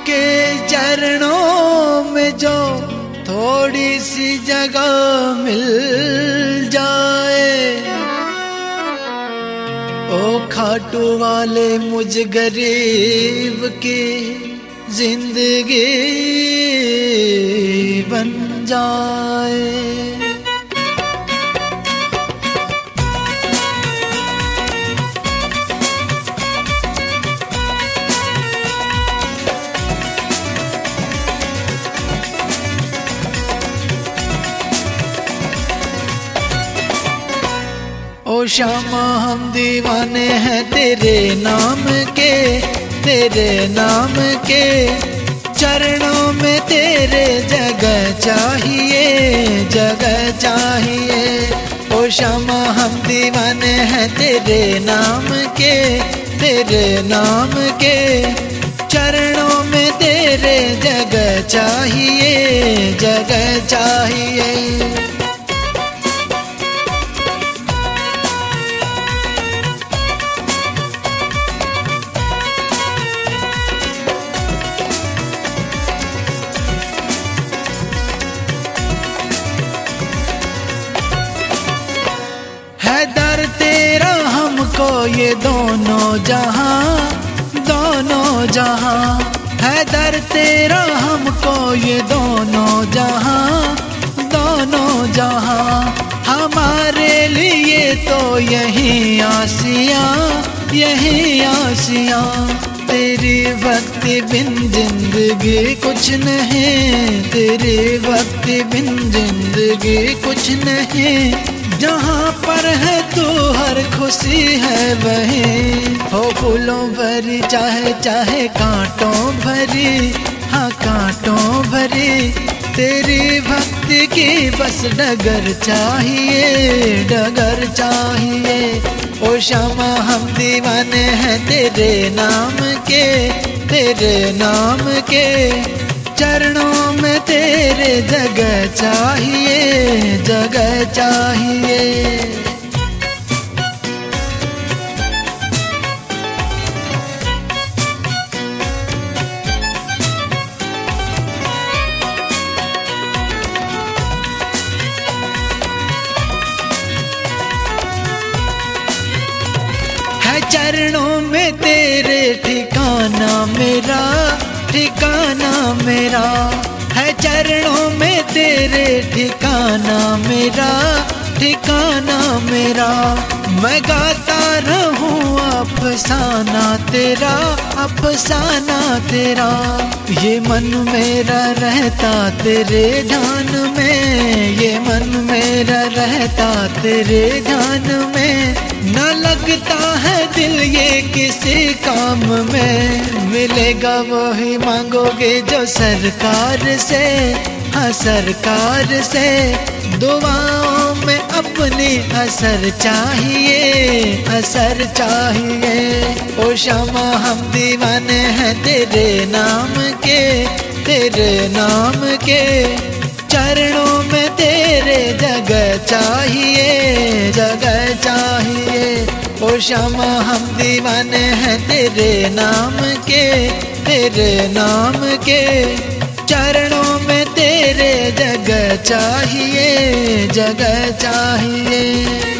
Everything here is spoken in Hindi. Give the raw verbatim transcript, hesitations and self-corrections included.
आपके चरणों में जो थोड़ी सी जगह मिल जाए, ओ खाटू वाले मुझ गरीब की जिंदगी बन जाए। ओ श्यामा हम दीवाने हैं तेरे नाम के, तेरे नाम के चरणों में तेरे जगह चाहिए, जगह चाहिए। ओ श्यामा हम दीवाने हैं तेरे नाम के, तेरे नाम के चरणों में तेरे जगह चाहिए, जगह चाहिए। है दर तेरा हमको ये दोनों जहां, दोनों जहां है दर तेरा हमको ये दोनों जहां, दोनों जहां। हमारे लिए तो यही आसियां, यही आसियां। तेरी भक्ति बिन जिंदगी कुछ नहीं, तेरी भक्ति बिन जिंदगी कुछ नहीं। जहाँ पर है तू हर खुशी है वहीं, हो फूलों भरी चाहे चाहे कांटों भरी, हाँ कांटों भरी। तेरी भक्ति की बस डगर चाहिए, डगर चाहिए। ओ श्यामा हम दीवाने हैं तेरे नाम के, तेरे नाम के चरणों में तेरे जगह चाहिए, जगह चाहिए। है चरणों में तेरे ठिकाना मेरा, ठिकाना मेरा है चरणों में तेरे ठिकाना मेरा, ठिकाना मेरा। मैं गाता रहूं अफसाना तेरा, अफसाना तेरा। ये मन मेरा रहता तेरे ध्यान में, ये मन मेरा रहता तेरे ध्यान में। न लगता है दिल ये किसी काम में, मिलेगा वो ही मांगोगे जो सरकार से, हाँ सरकार से। दुआओं में अपनी असर चाहिए, असर चाहिए। ओ श्यामा हम दीवाने हैं तेरे नाम के, तेरे नाम के चरणों में तेरे जगह चाहिए, जगह चाहिए। ओ श्यामा हम दीवाने हैं तेरे नाम के, तेरे नाम के चरणों में तेरे जगह चाहिए, जगह चाहिए।